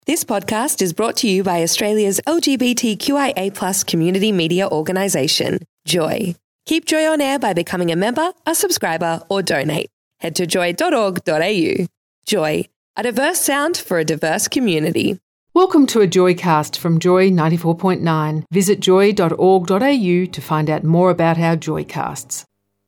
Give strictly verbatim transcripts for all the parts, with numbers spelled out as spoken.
This podcast is brought to you by Australia's L G B T Q I A plus community media organisation, Joy. Keep Joy on air by becoming a member, a subscriber or donate. Head to joy dot org dot a u. Joy, a diverse sound for a diverse community. Welcome to a Joycast from Joy ninety-four point nine. Visit joy dot org dot a u to find out more about our Joycasts.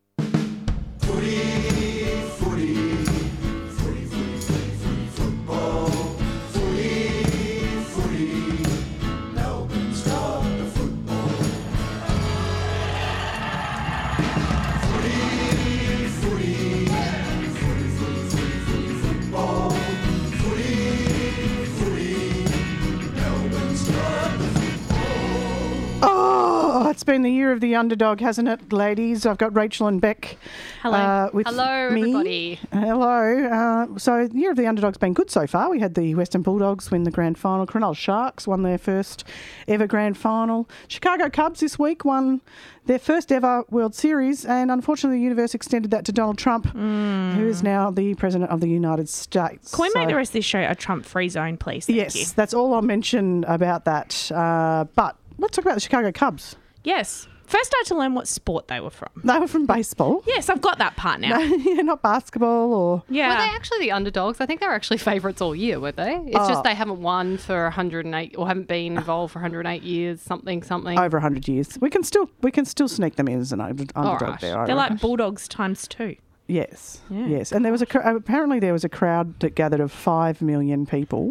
It's been the year of the underdog, hasn't it, ladies? I've got Rachel and Beck. Hello. Uh, with Hello, me. everybody. Hello. Uh, so the year of the underdog's been good so far. We had the Western Bulldogs win the grand final. Cronulla Sharks won their first ever grand final. Chicago Cubs this week won their first ever World Series, and unfortunately the universe extended that to Donald Trump, mm. who is now the President of the United States. Can we so, make the rest of this show a Trump-free zone, please? Thank yes, you. That's all I'll mention about that. Uh, but let's talk about the Chicago Cubs. Yes. First I had to learn what sport they were from. They were from baseball. Yes, I've got that part now. No, yeah, not basketball or... Yeah. Were they actually the underdogs? I think they were actually favourites all year, weren't they? It's Oh. just they haven't won for one hundred eight or haven't been involved for one hundred eight years, something, something. Over one hundred years. We can still we can still sneak them in as an under- underdog right. there. I They're reckon. like Bulldogs times two. Yes, Yeah. yes. And there was a cr- apparently there was a crowd that gathered of five million people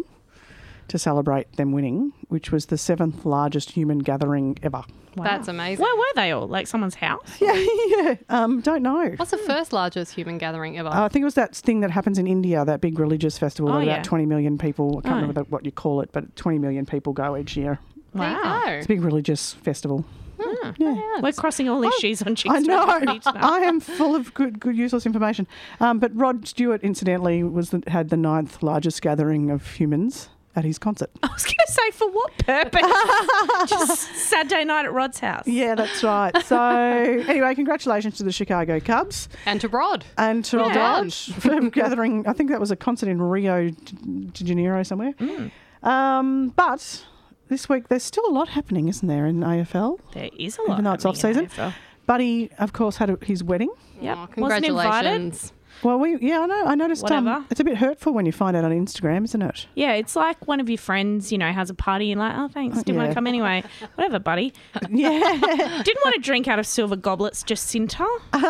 to celebrate them winning, which was the seventh largest human gathering ever. Wow. That's amazing. Where were they all? Like someone's house? Yeah, yeah. Um, don't know. What's the first largest human gathering ever? Uh, I think it was that thing that happens in India, that big religious festival. Oh, where yeah. About twenty million people. I can't Oh. remember what you call it, but twenty million people go each year. Wow. There It's you a big religious festival. Hmm. Yeah. go. We're crossing all issues on Chicks I know. Talk Footy I am full of good, good, useless information. Um, but Rod Stewart, incidentally, was the, had the ninth largest gathering of humans at his concert. I was going to say, for what purpose? Just Saturday night at Rod's house. Yeah, that's right. So anyway, congratulations to the Chicago Cubs And to Rod. and to Well Rod done. for gathering. I think that was a concert in Rio de Janeiro somewhere. Mm. Um, but this week there's still a lot happening, isn't there, in A F L? There is a lot. Even though it's happening in off-season. A F L. Buddy, of course, had a, his wedding. Yep. Oh, Wasn't invited. congratulations. Well, we yeah, I know. I noticed. Um, Whatever. it's a bit hurtful when you find out on Instagram, isn't it? Yeah, it's like one of your friends, you know, has a party and like, oh, thanks, didn't want Yeah. to come anyway. Whatever, buddy. Yeah. Didn't want to drink out of silver goblets, Jacinta.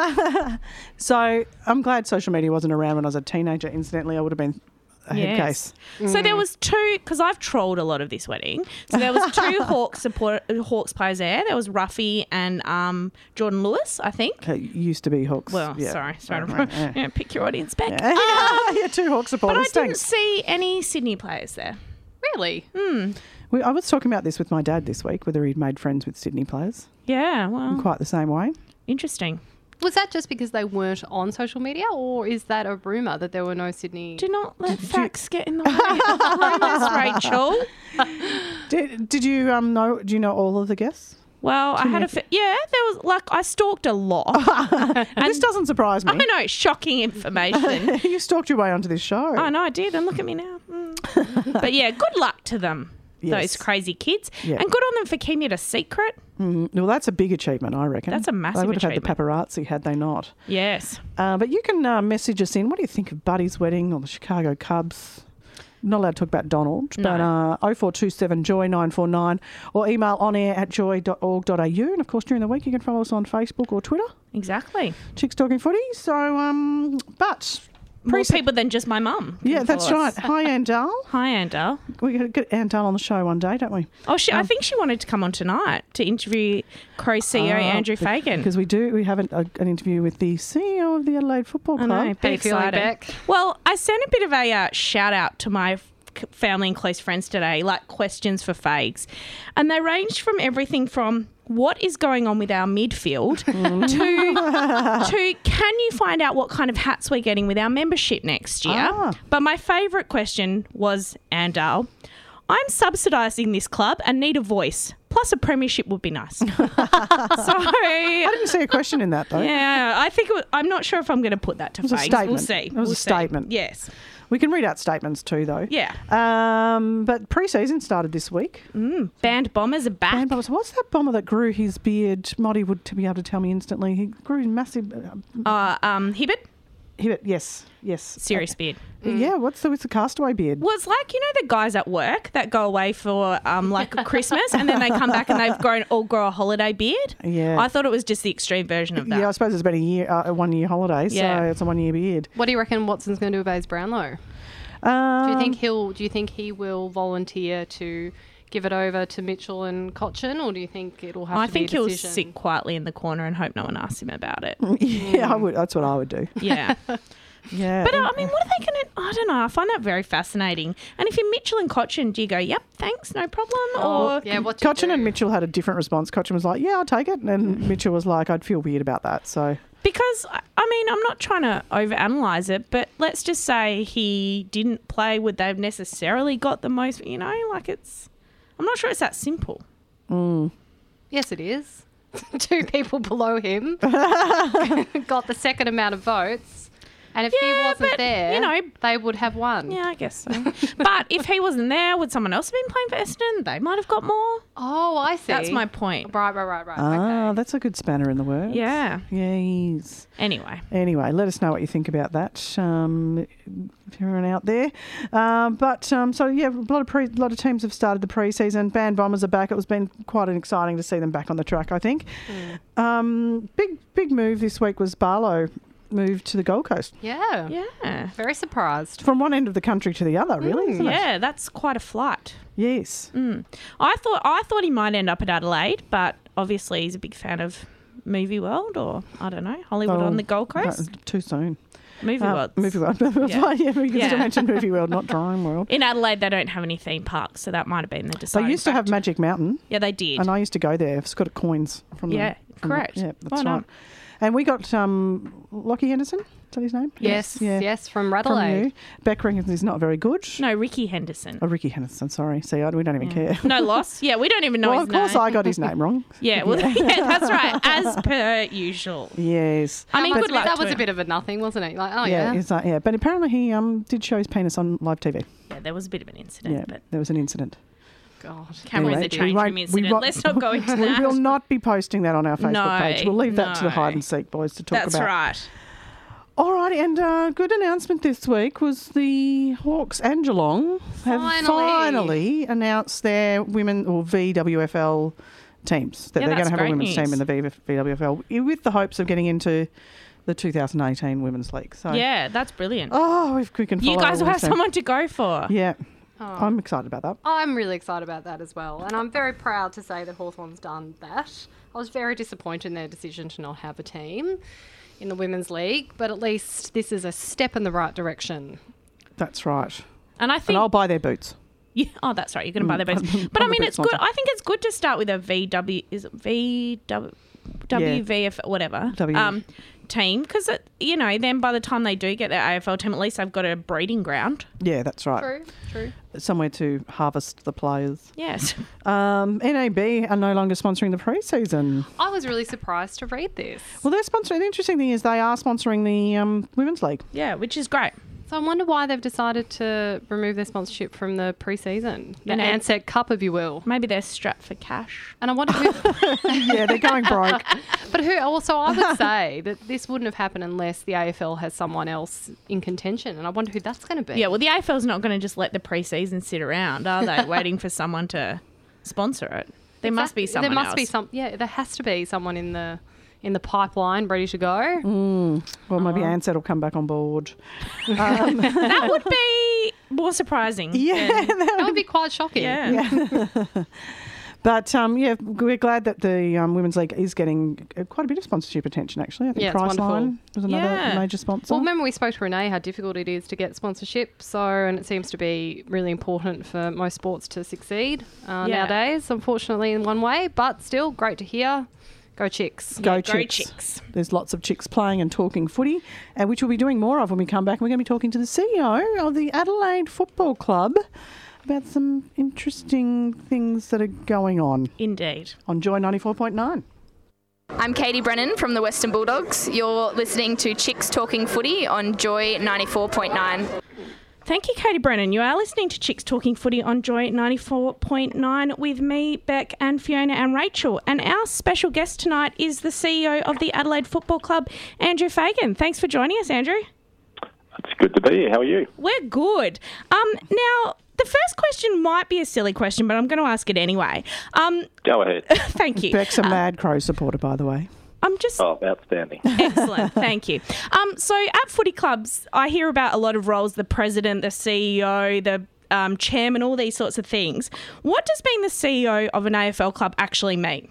So I'm glad social media wasn't around when I was a teenager. Incidentally, I would have been a head Yes. case. So there was two, because I've trolled a lot of this wedding. So there was two Hawks support, Hawks players there. There was Ruffy and um, Jordan Lewis, I think. It used to be Hawks. Well, yeah. sorry, sorry to Right, yeah. yeah, pick your audience back. Yeah. yeah, two Hawk But supporters. I didn't Thanks. see any Sydney players there. Really? We, I was talking about this with my dad this week, whether he'd made friends with Sydney players Yeah, in well, quite the same way. interesting. Was that just because they weren't on social media, or is that a rumour that there were no Sydney? Do not let Did you- facts get in the way of rumours, Rachel. Did, did you um know? Do you know all of the guests? Well, I had a fi- yeah. There was like I stalked a lot. And this doesn't surprise me. I know, shocking information. You stalked your way onto this show. I know I did, and look at me now. Mm. But yeah, good luck to them, Yes. those crazy kids, Yeah. and good on them for keeping it a secret. Mm, well, that's a big achievement, I reckon. That's a massive They would have had the achievement. paparazzi had they not. Yes. Uh, but you can uh, message us in. What do you think of Buddy's wedding or the Chicago Cubs? Not allowed to talk about Donald, No. but uh, oh four two seven joy nine four nine or email on air at joy dot org dot a u. And of course, during the week, you can follow us on Facebook or Twitter, Exactly. Chicks Talking Footy. So, um, but More Preset- people than just my mum. can yeah, that's follow right. us. Hi, Andal. Hi, Andal. We got to get Andal on the show one day, don't we? Oh, she, I Um, think she wanted to come on tonight to interview Crow C E O Oh, Andrew be- Fagan. Because we do, we have an, a, an interview with the C E O of the Adelaide Football I Club. know, How be you feeling, excited. Beck? Well, I sent a bit of a uh, shout out to my f- family and close friends today, like questions for Fags. And they ranged from everything from what is going on with our midfield to, to can you find out what kind of hats we're getting with our membership next year? Ah. But my favourite question was, Andal, I'm subsidising this club and need a voice. Plus, plus a premiership would be nice. So I didn't see a question in that, though. yeah, I think it was, I'm not sure if I'm going to put that to It was a Fags. statement. We'll see. It was we'll a see. statement. Yes. We can read out statements too, though. Yeah. Um, but pre-season started this week. Mm. Band bombers are back. Band bombers. What's that bomber that grew his beard? Moddy would to be able to tell me instantly. He grew massive. Uh, Uh, um, Hibbert, he, yes, yes. serious beard. Uh, Yeah. What's the what's the castaway beard? Well, it's like, you know, the guys at work that go away for um, like Christmas and then they come back and they've grown all grow a holiday beard. Yeah. I thought it was just the extreme version of that. Yeah, I suppose it's been a year, uh, a one year holiday, Yeah. so it's a one year beard. What do you reckon Watson's going to do with Ace Brownlow? Um, Do you think he'll? Do you think he will volunteer to give it over to Mitchell and Cochin, or do you think it'll have I to think be a he'll decision? sit quietly in the corner and hope no one asks him about it. Yeah, I would. That's what I would do. Yeah. Yeah. But uh, I mean, what are they going to? I don't know. I find that very fascinating. And if you're Mitchell and Cochin, do you go, "Yep, thanks, no problem," Oh, or yeah, what do you Cochin do? and Mitchell had a different response. Cochin was like, "Yeah, I'll take it," and Mitchell was like, "I'd feel weird about that." So because I I mean, I'm not trying to overanalyze it, but let's just say he didn't play. Would they have necessarily got the most? You know, like it's. I'm not sure it's that simple. Yes, it is. Two people below him got the second amount of votes. And if he Yeah, wasn't but, there, you know- they would have won. Yeah, I guess so. But if he wasn't there, would someone else have been playing for Essendon? They might have got more. Oh, I see. That's my point. Right, right, right, right. ah, okay. that's a good spanner in the works. Yeah. Yes. Anyway. Anyway, let us know what you think about that. Um, if you're out there, um, but um, so yeah, a lot of pre, lot of teams have started the pre-season. Band Bombers are back. It was been quite an exciting to see them back on the track. I think. Um, big big move this week was Barlow moved to the Gold Coast Yeah. Yeah. Very surprised. from one end of the country to the other. Really, isn't it? Yeah, that's quite a flight. Yes. Mm. I thought I thought he might end up at Adelaide, but obviously he's a big fan of Movie World, or I don't know, Hollywood Oh, on the Gold no, Coast. too soon. Movie Uh, World. Movie World. Yeah. yeah, we used Yeah. to mention Movie World, not Drawing World. In Adelaide, they don't have any theme parks, so that might have been the They deciding used to have factor. Magic Mountain, Yeah, they did. and I used to go there. I've got coins from the- Yeah, from the- correct. yeah, that's Why not? right. And we got um, Lockie Henderson. Is that his name? Yes, Yeah. yes, from From Radelaide. you. Beck reckons he's not very good. No, Ricky Henderson. Oh, Ricky Henderson, sorry. See, I, we don't even Yeah. care. No loss. Yeah, we don't even know well, his of course name. I got his name wrong. Yeah, well, yeah. that's right. As per usual. Yes. I mean, That good was- luck That to was a him. bit of a nothing, wasn't it? Like, oh yeah, yeah. it's like, yeah. But apparently he um did show his penis on live T V. Yeah, there was a bit of an incident, Yeah, but there was an incident. God. Cameron's Anyway, a we change won't- room we incident. won't- Let's not go into We that. will not be posting that on our Facebook No, page. We'll leave that to the no. hide and seek boys to talk That's about. right. All right, and uh, good announcement this week was the Hawks and Geelong have Finally. finally announced their women or V W F L teams that Yeah, they're going that's to have a great women's news. team in the v- V W F L with the hopes of getting into the two thousand eighteen Women's League. So Yeah, that's brilliant. oh, if we can follow you guys will all have this, someone to go for. Yeah, Oh. I'm excited about that. I'm really excited about that as well. And I'm very proud to say that Hawthorn's done that. I was very disappointed in their decision to not have a team in the Women's League, but at least this is a step in the right direction. That's right. And I And think I'll buy their boots. Yeah, oh, that's right. You're going to buy their boots. I'm But I a mean, boot it's good. sponsor. I think it's good to start with a V W. Is it V W? W V F whatever W. um, team, because you know then by the time they do get their A F L team, at least they've got a breeding ground. Yeah, that's right. True, true. Somewhere to harvest the players. Yes. Um, N A B are no longer sponsoring the pre-season. I was really surprised to read this. Well, they're sponsoring. The interesting thing is they are sponsoring the um, Women's League. Yeah, which is great. So I wonder why they've decided to remove their sponsorship from the pre-season. The And- Ansett Cup, if you will. Maybe they're strapped for cash. And I wonder who... Yeah, they're going broke. But who also, I would say that this wouldn't have happened unless the A F L has someone else in contention. And I wonder who that's going to be. Yeah, well, the A F L's not going to just let the pre-season sit around, are they? Waiting for someone to sponsor it. There must be Exactly. someone There must else. be some. Yeah, there has to be someone in the in the pipeline ready to go. Mm. Well, maybe Oh. Ansett will come back on board. That would be more surprising. Yeah, than- That would be quite shocking. yeah. but um, yeah, we're glad that the um, Women's League is getting uh, quite a bit of sponsorship attention. Actually, I think Yeah, it's wonderful. Priceline was another Yeah. major sponsor. Well, remember we spoke to Renee how difficult it is to get sponsorship. So, and it seems to be really important for most sports to succeed uh, Yeah. nowadays. Unfortunately, in one way, but still great to hear. Go Chicks. Go Yeah, Chicks. Chicks. There's lots of chicks playing and talking footy, and which we'll be doing more of when we come back. We're going to be talking to the C E O of the Adelaide Football Club about some interesting things that are going on Indeed. on Joy ninety-four point nine. I'm Katie Brennan from the Western Bulldogs. You're listening to Chicks Talking Footy on Joy ninety-four point nine. Thank you, Katie Brennan. You are listening to Chicks Talking Footy on Joy ninety-four point nine with me, Beck, and Fiona and Rachel. And our special guest tonight is the C E O of the Adelaide Football Club, Andrew Fagan. Thanks for joining us, Andrew. It's good to be here. How are you? We're good. Um, now, the first question might be a silly question, but I'm going to ask it anyway. Um, Go ahead. Thank you. Beck's a Mad Crow supporter, by the way. I'm just... Oh, outstanding. Excellent, thank you. Um, so at footy clubs, I hear about a lot of roles, the president, the C E O, the um, chairman, all these sorts of things. What does being the C E O of an A F L club actually mean?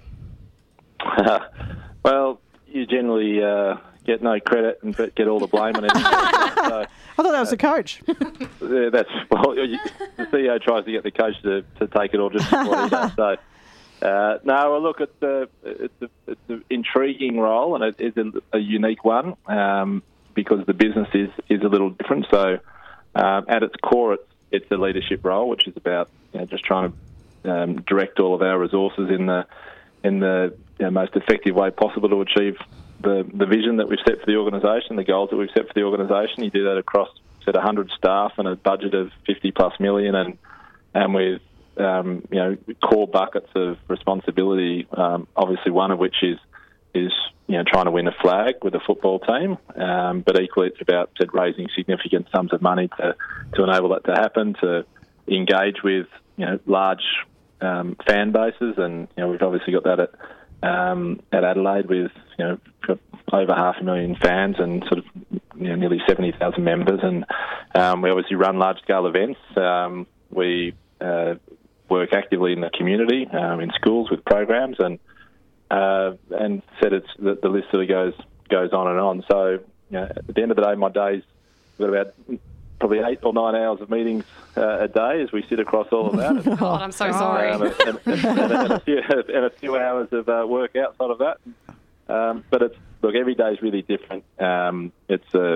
Well, you generally uh, get no credit and get all the blame on everything. So, I thought that was the coach. yeah, that's well, you, the C E O tries to get the coach to, to take it all just what he does. So, uh, no, well, look, it's a, it's, a, it's an intriguing role and it is a, a unique one um, because the business is, is a little different. So, um, at its core, it's, it's a leadership role, which is about you know, just trying to um, direct all of our resources in the in the you know, most effective way possible to achieve the, the vision that we've set for the organisation, the goals that we've set for the organisation. You do that across set one hundred staff and a budget of fifty plus million, and and with um, you know core buckets of responsibility. Um, obviously, one of which is is you know trying to win a flag with a football team, um, but equally it's about said, raising significant sums of money to to enable that to happen. To engage with you know large um, fan bases, and you know we've obviously got that at um, at Adelaide with you know got over half a million fans and sort of you know, nearly seventy thousand members, and um, we obviously run large-scale events. Um, we uh, work actively in the community, um, in schools with programs, and uh, and said it's the, the list sort of goes goes on and on. So you know, at the end of the day, my days we've got about probably eight or nine hours of meetings uh, a day as we sit across all of that. And, God, I'm so sorry. um, and, and, and, and, a few, and a few hours of uh, work outside of that. Um, but it's look, every day is really different. Um, it's a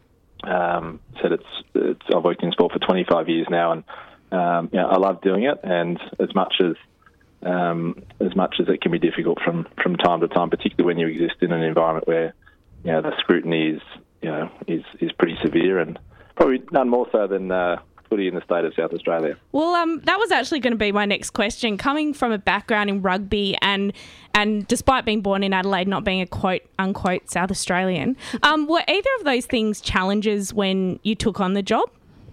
um, said it's, it's I've worked in sport for twenty-five years now, and um, you know, I love doing it. And as much as um, as much as it can be difficult from, from time to time, particularly when you exist in an environment where you know the scrutiny is you know is is pretty severe, and probably none more so than uh, footy in the state of South Australia. Well, um, that was actually going to be my next question. Coming from a background in rugby and and despite being born in Adelaide, not being a quote unquote South Australian, um, were either of those things challenges when you took on the job?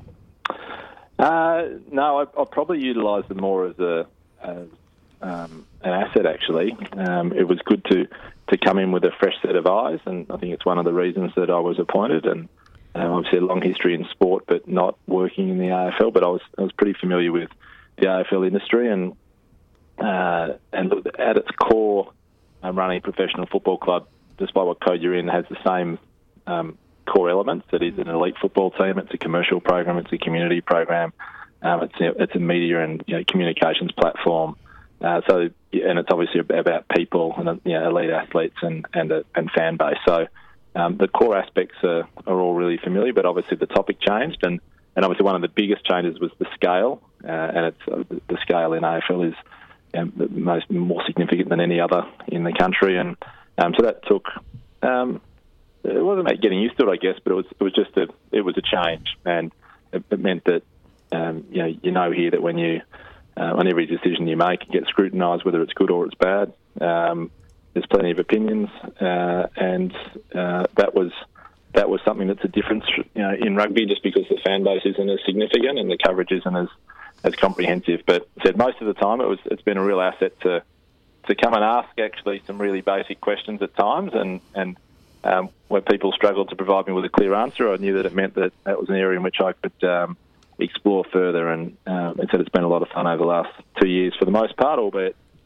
Uh, no, I, I probably utilised them more as a as, um, an asset. Actually, um, it was good to to come in with a fresh set of eyes, and I think it's one of the reasons that I was appointed. And Um, obviously, a long history in sport, but not working in the A F L. But I was I was pretty familiar with the A F L industry, and uh, and look, at its core, um, running a professional football club, despite what code you're in, has the same um, core elements. It is an elite football team. It's a commercial program. It's a community program. Um, it's a, it's a media and you know, communications platform. Uh, so and it's obviously about people and you know, elite athletes and and, a, and fan base. So. Um, the core aspects are, are all really familiar, but obviously the topic changed, and, and obviously one of the biggest changes was the scale, uh, and it's uh, the scale in A F L is you know, the most more significant than any other in the country, and um, so that took. Um, it wasn't about getting used to it, I guess, but it was it was just a it was a change, and it, it meant that um, you know you know here that when you uh, on every decision you make, it gets scrutinised whether it's good or it's bad. Um, There's plenty of opinions, uh, and uh, that was that was something that's a difference you know, in rugby, just because the fan base isn't as significant and the coverage isn't as, as comprehensive. But said most of the time, it was it's been a real asset to to come and ask actually some really basic questions at times, and and um, where people struggled to provide me with a clear answer, I knew that it meant that that was an area in which I could um, explore further. And um, it said it's been a lot of fun over the last two years for the most part, albeit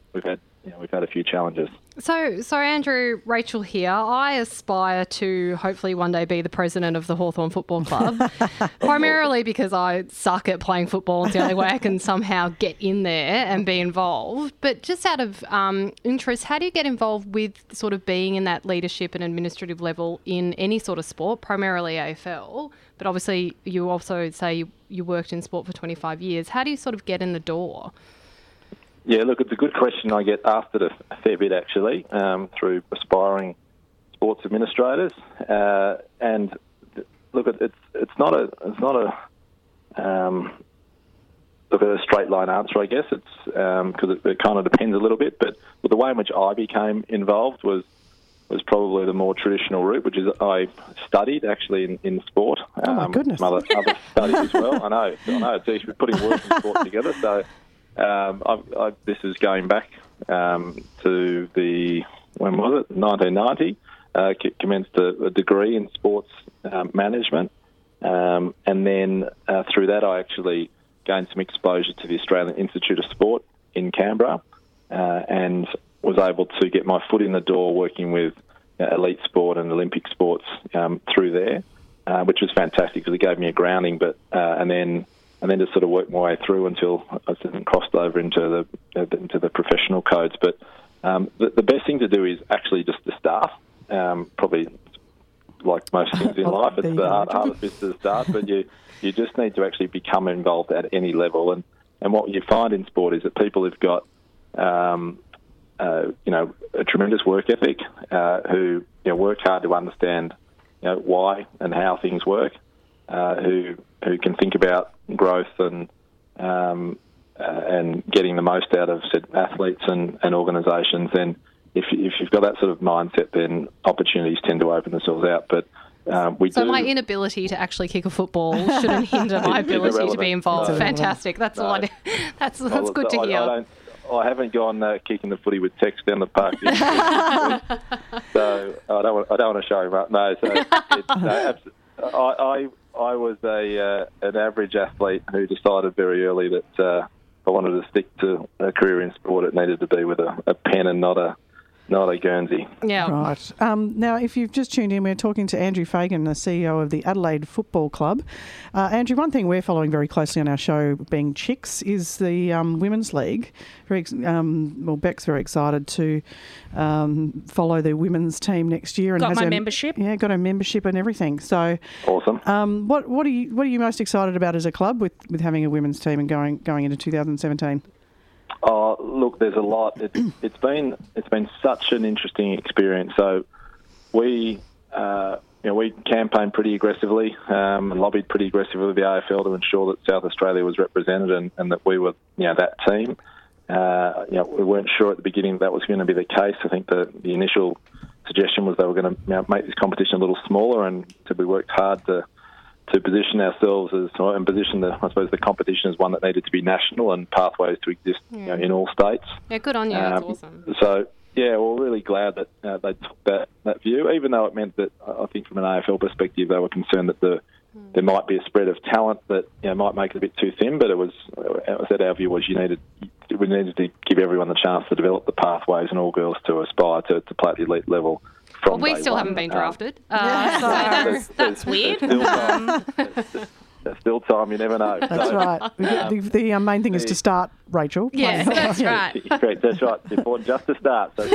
we've had you know, we've had a few challenges. So, so Andrew, Rachel here. I aspire to hopefully one day be the president of the Hawthorn Football Club, primarily because I suck at playing football. It's the only way I can somehow get in there and be involved. But just out of um, interest, how do you get involved with sort of being in that leadership and administrative level in any sort of sport, primarily A F L? But obviously you also say you, you worked in sport for twenty-five years. How do you sort of get in the door? Yeah, look, it's a good question. I get asked it a, a fair bit, actually, um, through aspiring sports administrators. Uh, and look, it's it's not a it's not a um, look at a straight line answer, I guess. It's because um, it, it kind of depends a little bit. But the way in which I became involved was was probably the more traditional route, which is I studied actually in, in sport. Oh my um, goodness! Some other, other studies as well. I know, I know. It's easy putting work and sport together. So. Um, I've, I, this is going back um, to the, when was it, nineteen ninety. Uh, c- commenced a, a degree in sports um, management. Um, and then uh, through that, I actually gained some exposure to the Australian Institute of Sport in Canberra uh, and was able to get my foot in the door working with uh, elite sport and Olympic sports um, through there, uh, which was fantastic because it gave me a grounding. But uh, and then and then just sort of worked my way through until I crossed over into the into the professional codes. But um, the, the best thing to do is actually just to start. Um, probably like most things in life, it's the hard, hardest bit to start. But you you just need to actually become involved at any level. And, and what you find in sport is that people who've got um, uh, you know a tremendous work ethic, uh, who you know, work hard to understand you know why and how things work, uh, who who can think about growth and um, uh, and getting the most out of said athletes and, and organisations, then if, if you've got that sort of mindset, then opportunities tend to open themselves out. But um, we so do... my inability to actually kick a football shouldn't hinder my ability to be involved. No, Fantastic. That's no. all I do. That's that's well, good to I, hear. I, don't, I haven't gone uh, kicking the footy with Tex down the park. so I don't want, I don't want to show him up. No, so it, no, I, I I was a uh, an average athlete who decided very early that uh, if I wanted to stick to a career in sport, it needed to be with a, a pen and not a not a Guernsey. Yeah. Right. Um, now, if you've just tuned in, we're talking to Andrew Fagan, the C E O of the Adelaide Football Club. Uh, Andrew, one thing we're following very closely on our show, being Chicks, is the um, Women's League. Very, um, well, Beck's very excited to um, follow the women's team next year. And Got has my her, membership. Yeah, got her membership and everything. So, awesome. Um, what what are you what are you most excited about as a club with, with having a women's team and going going into two thousand seventeen? Oh, look, there's a lot. It's, it's been it's been such an interesting experience. So we uh, you know we campaigned pretty aggressively um, and lobbied pretty aggressively with the A F L to ensure that South Australia was represented and, and that we were you know that team. Uh, you know we weren't sure at the beginning that was going to be the case. I think the the initial suggestion was they were going to you know, make this competition a little smaller, and so we worked hard to. to position ourselves as, and position the, I suppose, the competition as one that needed to be national and pathways to exist yeah. you know, in all states. Yeah, good on you. Um, That's awesome. So, yeah, we're really glad that uh, they took that, that view, even though it meant that, I think from an A F L perspective, they were concerned that the mm. there might be a spread of talent that you know, might make it a bit too thin, but it was, I said our view was you needed, we needed to give everyone the chance to develop the pathways and all girls to aspire to, to play at the elite level. Well, we still one. haven't been um, drafted. Uh, uh, so there's, that's there's, weird. There's still time. there's, there's still time. You never know. That's so, right. Um, the the um, main thing is to start, Rachel. Yes, that's right. Correct. That's right. It's important just to start. So,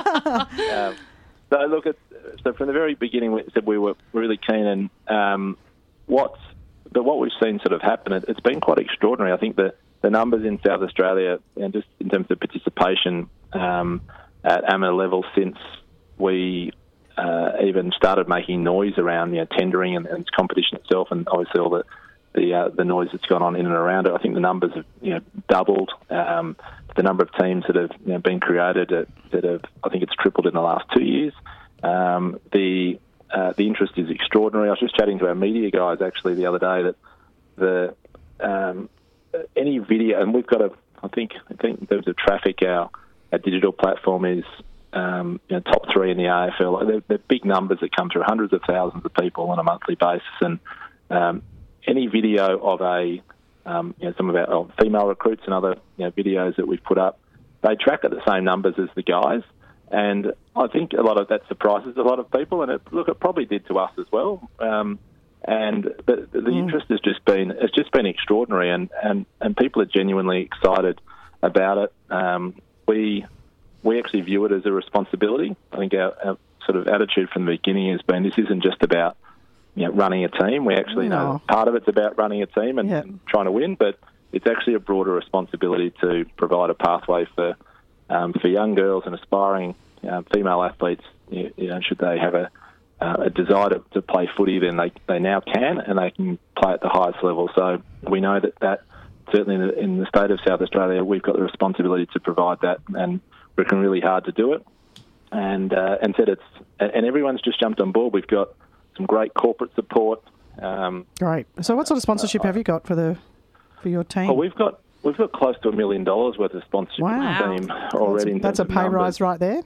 um, so look, at, so from the very beginning, we said we were really keen, and um, what's but what we've seen sort of happen, it, it's been quite extraordinary. I think the the numbers in South Australia, and just in terms of participation um, at amateur level since we uh, even started making noise around you know, tendering and, and its competition itself, and obviously all the the, uh, the noise that's gone on in and around it. I think the numbers have you know, doubled. Um, the number of teams that have you know, been created uh, that have, I think it's tripled in the last two years. Um, the uh, the interest is extraordinary. I was just chatting to our media guys actually the other day that the um, any video, and we've got a, I think I think in terms of traffic, our our digital platform is. Um, you know, top three in the A F L. They're, they're big numbers that come through, hundreds of thousands of people on a monthly basis. And um, any video of a, um, you know, some of our female recruits and other you know, videos that we've put up they track at the same numbers as the guys. And I think a lot of that surprises a lot of people, and it, look, it probably did to us as well. Um, and but the mm. interest has just been it's just been extraordinary, and, and, and people are genuinely excited about it. Um, we we actually view it as a responsibility. I think our, our sort of attitude from the beginning has been this isn't just about you know running a team. We actually no. know part of it's about running a team and, yep. and trying to win, but it's actually a broader responsibility to provide a pathway for. Um, for young girls and aspiring uh, female athletes, you, you know, should they have a, uh, a desire to, to play footy, then they, they now can, and they can play at the highest level. So we know that, that certainly in the, in the state of South Australia, we've got the responsibility to provide that, and we're working really hard to do it. And uh, and said it's and everyone's just jumped on board. We've got some great corporate support. Um, great. So what sort of sponsorship uh, have you got for the for your team? Well, we've got. We've got close to a million dollars worth of sponsorship wow. in the team already. Well, that's that's a pay rise right there.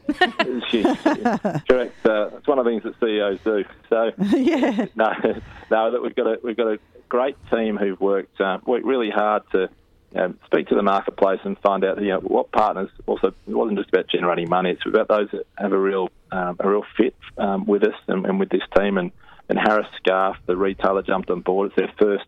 Correct. Uh, it's one of the things that C E Os do. So yeah. no, no, that we've got a we've got a great team who've worked uh, worked really hard to um, speak to the marketplace and find out you know what partners. Also, it wasn't just about generating money; it's about those that have a real um, a real fit um, with us and, and with this team. And, and Harris Scarf, the retailer, jumped on board. It's their first.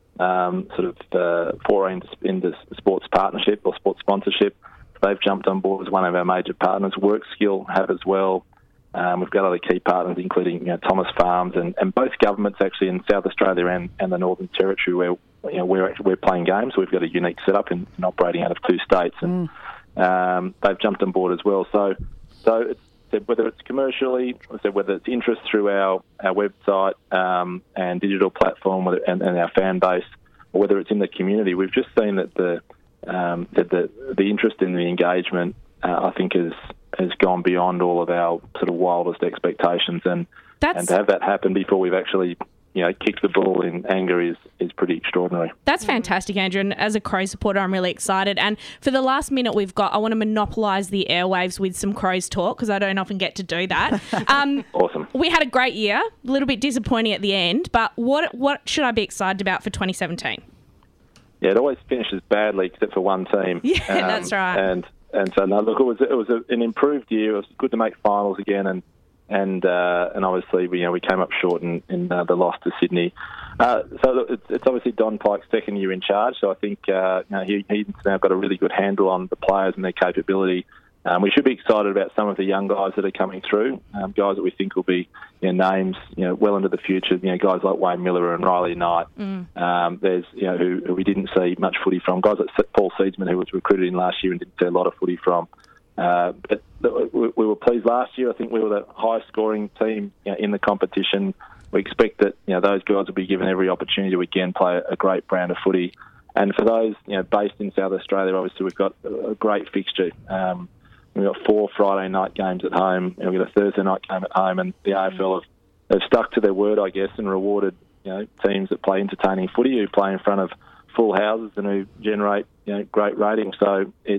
Um, sort of uh, foray into, into sports partnership or sports sponsorship. They've jumped on board as one of our major partners. WorkSkill have as well. Um, we've got other key partners, including you know, Thomas Farms and, and both governments actually in South Australia and, and the Northern Territory, where you know, we're we're playing games. We've got a unique setup in, in operating out of two states, and mm. um, they've jumped on board as well. So, so it's. Whether it's commercially, whether it's interest through our, our website um, and digital platform whether, and, and our fan base, or whether it's in the community, we've just seen that the um, that the, the interest in the engagement, uh, I think, has has gone beyond all of our sort of wildest expectations, and That's... and to have that happen before we've actually you know kicked the ball in anger is is pretty extraordinary. That's fantastic, Andrew. And as a Crows supporter, I'm really excited. And for the last minute we've got, I want to monopolise the airwaves with some Crows talk because I don't often get to do that. Um, awesome. We had a great year, a little bit disappointing at the end, but what what should I be excited about for twenty seventeen? Yeah, it always finishes badly except for one team. Yeah, um, that's right. And and so no, look, it was it was a, an improved year. It was good to make finals again, and and uh, and obviously we you know we came up short in, in uh, the loss to Sydney. Uh, so it's, it's obviously Don Pike's second year in charge. So I think uh, you know, he, he's now got a really good handle on the players and their capability. Um, we should be excited about some of the young guys that are coming through, um, guys that we think will be you know, names you know well into the future. You know, guys like Wayne Miller and Riley Knight. Mm. Um, there's you know who, who we didn't see much footy from. Guys like Paul Seedsman, who was recruited in last year and didn't see a lot of footy from. Uh, but we, we were pleased last year. I think we were the highest scoring team you know, in the competition. We expect that you know those guys will be given every opportunity to again play a great brand of footy. And for those you know based in South Australia, obviously we've got a great fixture. Um, we've got four Friday night games at home, and we've got a Thursday night game at home. And the A F L have, have stuck to their word, I guess, and rewarded you know teams that play entertaining footy, who play in front of full houses and who generate you know great ratings. So it's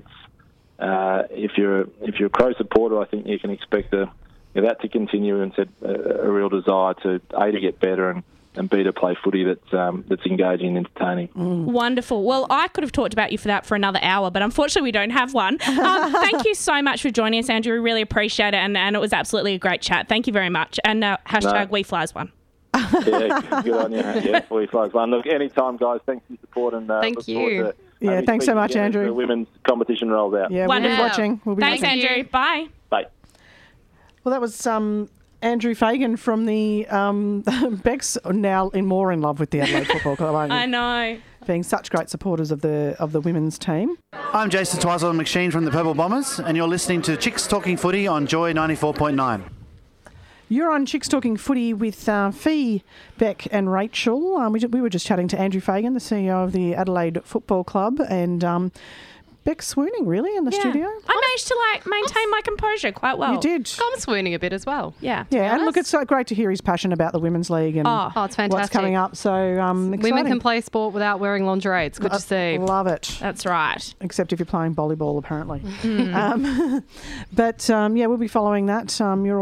uh, if you're if you're a Crow supporter, I think you can expect a. Yeah, that to continue and said a, a real desire to A, to get better and, and B, to play footy that's um, that's engaging and entertaining. Mm. Wonderful. Well, I could have talked about you for that for another hour, but unfortunately we don't have one. Um, thank you so much for joining us, Andrew. We really appreciate it, and, and it was absolutely a great chat. Thank you very much. And uh, hashtag no. We Flies one. Yeah, good on you. Yeah, We Flies one. Look, anytime, guys. Thanks for your support. And, uh, thank you. To, yeah, um, thanks so much, Andrew. The women's competition rolls out. Yeah, we'll be watching. We'll be Thanks, watching. Andrew. Bye. Bye. Well, that was um, Andrew Fagan from the um, Beck's now in more in love with the Adelaide Football Club, aren't you? I know. Being such great supporters of the of the women's team. I'm Jason Twizel McSheen from the Purple Bombers, and you're listening to Chicks Talking Footy on Joy ninety-four point nine. You're on Chicks Talking Footy with uh, Fee, Beck and Rachel. Um, we, we were just chatting to Andrew Fagan, the C E O of the Adelaide Football Club, and um, Beck's swooning, really, in the yeah. studio. I managed to like maintain my composure quite well. You did. I'm swooning a bit as well. Yeah. Yeah, and look, it's so great to hear his passion about the Women's League and oh, oh, it's fantastic. what's coming up. So um, exciting. Women can play sport without wearing lingerie. It's good I to see. Love it. That's right. Except if you're playing volleyball, apparently. Mm. Um, but, um, yeah, we'll be following that. Um, you're all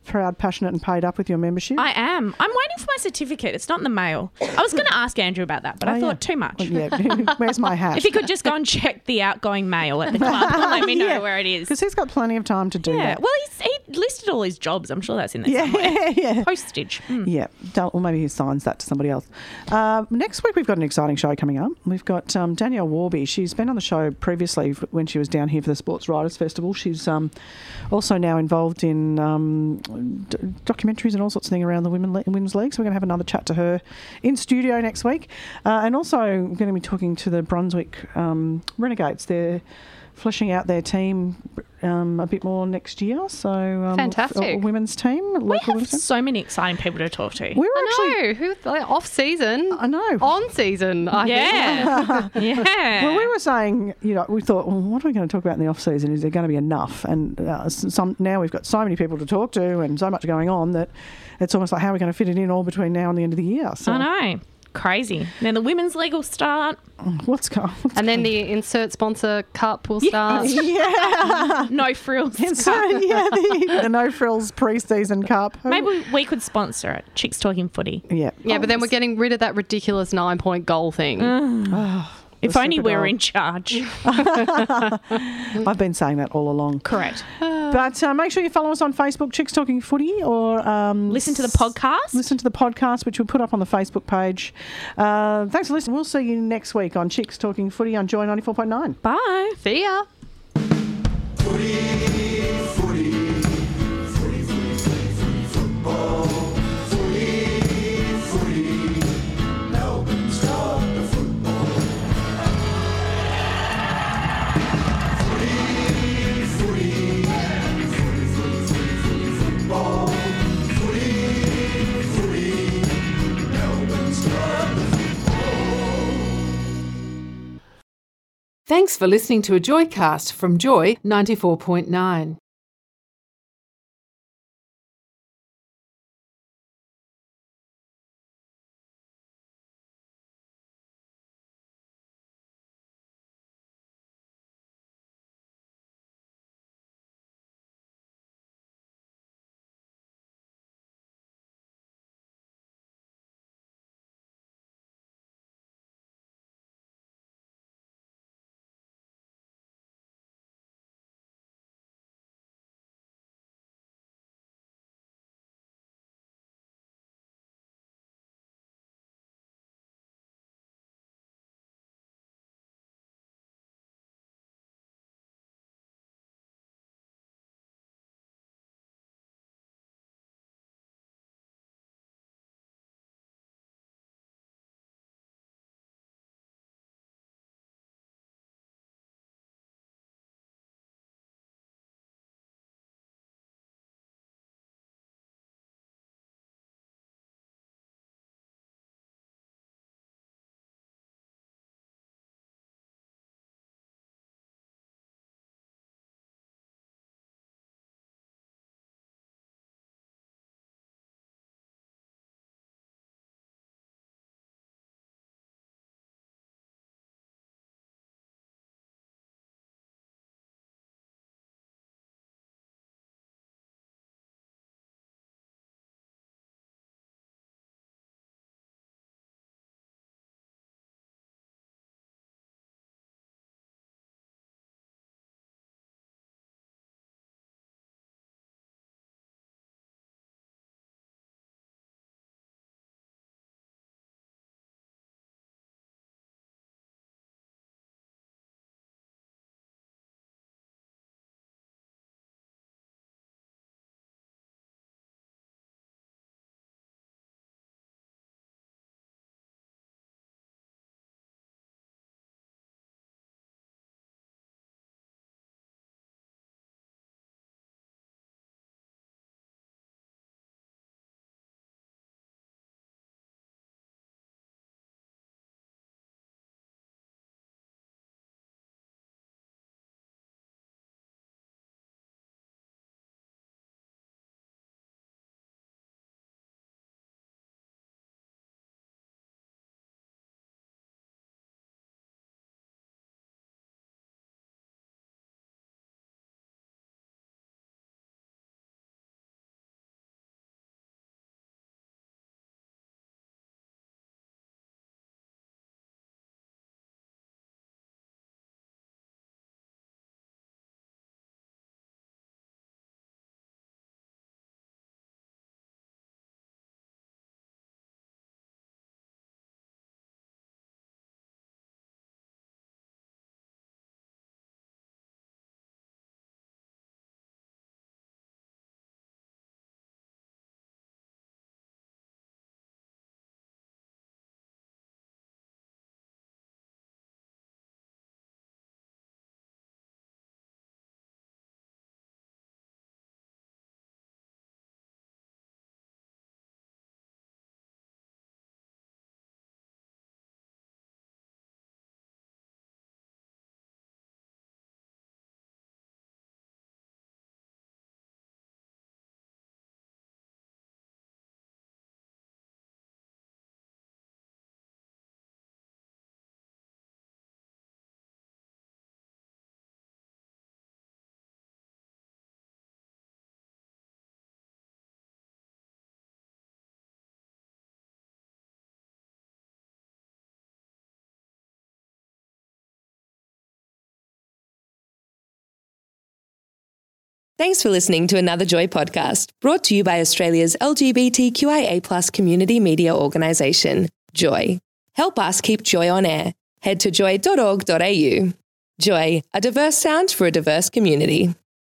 proud, passionate and paid up with your membership? I am. I'm waiting for my certificate. It's not in the mail. I was going to ask Andrew about that, but Oh, I thought yeah. too much. Well, yeah. Where's my hat? If he could just go and check the outgoing mail at the club and let me know Yeah. where it is. Because he's got plenty of time to do Yeah. that. Well, he's, he listed all his jobs. I'm sure that's in there Yeah, somewhere. yeah. Postage. Mm. Yeah, don't- or maybe he signs that to somebody else. Um, next week we've got an exciting show coming up. We've got um, Danielle Warby. She's been on the show previously f- when she was down here for the Sports Writers Festival. She's um, also now involved in um, d- documentaries and all sorts of things around the women le- women's league. So we're going to have another chat to her in studio next week. Uh, and also I'm going to be talking to the Brunswick um, Renegades. They're fleshing out their team um, a bit more next year. So um, Fantastic. a women's team, We local have women's team. so many exciting people to talk to. We were actually I know. Who, like, off season. I know. On season, I think. Yeah. yeah. Well, we were saying, you know, we thought, well, what are we going to talk about in the off season? Is there going to be enough? And uh, s- some now we've got so many people to talk to and so much going on that it's almost like how are we going to fit it in all between now and the end of the year? So I know. Crazy. Then the women's league will start. what's going? What's And then the insert sponsor cup will start. yeah, No frills. so, yeah, the, the no frills pre-season cup. Maybe we could sponsor it. Chicks Talking Footy. Yeah, Yeah, but then we're getting rid of that ridiculous nine point goal thing. If The only super we were goal. in charge. I've been saying that all along. Correct. But uh, make sure you follow us on Facebook, Chicks Talking Footy, or um, Listen to the podcast. Listen to the podcast, which we'll put up on the Facebook page. Uh, thanks for listening. We'll see you next week on Chicks Talking Footy on Joy ninety-four point nine. Bye. See ya. Thanks for listening to a Joycast from Joy ninety-four point nine. Thanks for listening to another Joy podcast, brought to you by Australia's L G B T Q I A plus community media organisation, Joy. Help us keep Joy on air. Head to joy dot org dot a u. Joy, a diverse sound for a diverse community.